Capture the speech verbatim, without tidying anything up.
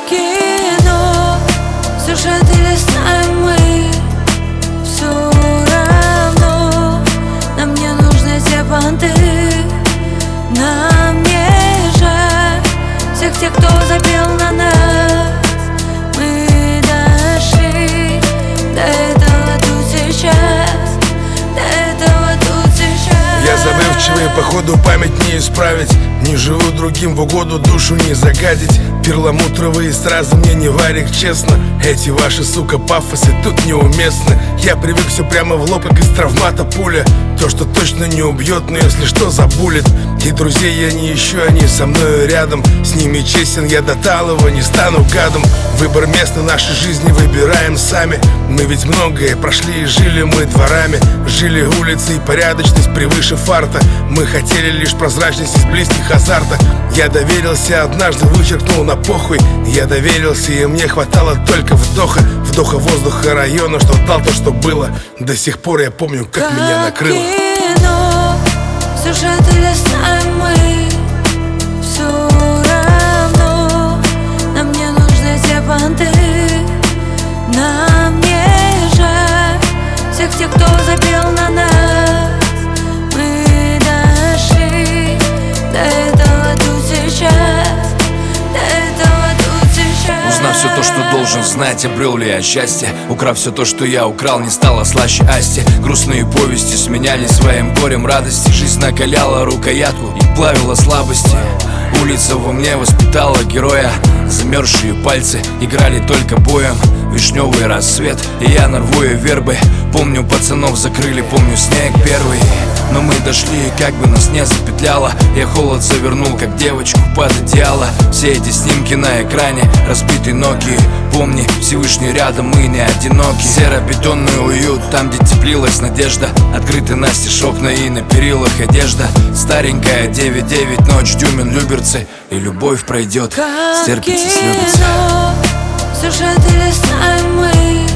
кино, сюжеты листаем мы. Все равно нам не нужны те понты. Нам не жаль всех тех, кто запел на нас. Мы дошли до этого тут сейчас, до этого тут сейчас. Я забывчивый, походу память не исправить. Не живу другим в угоду, душу не загадить. Перламутровые сразу мне не варик, честно. Эти ваши, сука, пафосы тут неуместны. Я привык все прямо в лоб, как из травмата пуля. То, что точно не убьет, но если что, забулит. И друзей я не ищу, они со мною рядом. С ними честен я до талого, не стану гадом. Выбор места нашей жизни выбираем сами. Мы ведь многое прошли и жили мы дворами. Жили улицей, порядочность превыше фарта. Мы хотели лишь прозрачность из близких азарта. Я доверился, однажды вычеркнул на похуй. Я доверился, и мне хватало только вдоха. Вдоха воздуха района, что дал то, что было. До сих пор я помню, как, как меня накрыло. Кино, сюжеты листаем мы. Все равно нам не нужны те понты. Нам не жаль всех тех, кто запел на нас. Мы дошли до этого тут сейчас, до этого тут сейчас. Узнав все то, что должен знать, обрел ли я счастье. Украв все то, что я украл, не стало слаще Асти. Грустные повести сменялись своим горем радости. Жизнь накаляла рукоятку и плавила слабости. Улица во мне воспитала героя. Замерзшие пальцы играли только боем. Вишневый рассвет, и я на рву вербы. Помню, пацанов закрыли, помню снег первый. Но мы дошли, и как бы нас не запетляло. Я холод завернул, как девочку под одеяло. Все эти снимки на экране, разбитые ноги. Помни, Всевышний рядом, мы не одиноки. Серо-бетонный уют, там, где теплилась надежда. Открыты настежь окна и на перилах одежда. Старенькая девять девять, ночь, Дюмин, Люберцы. И любовь пройдет, стерпится, слюбится. Сюжеты листаем мы.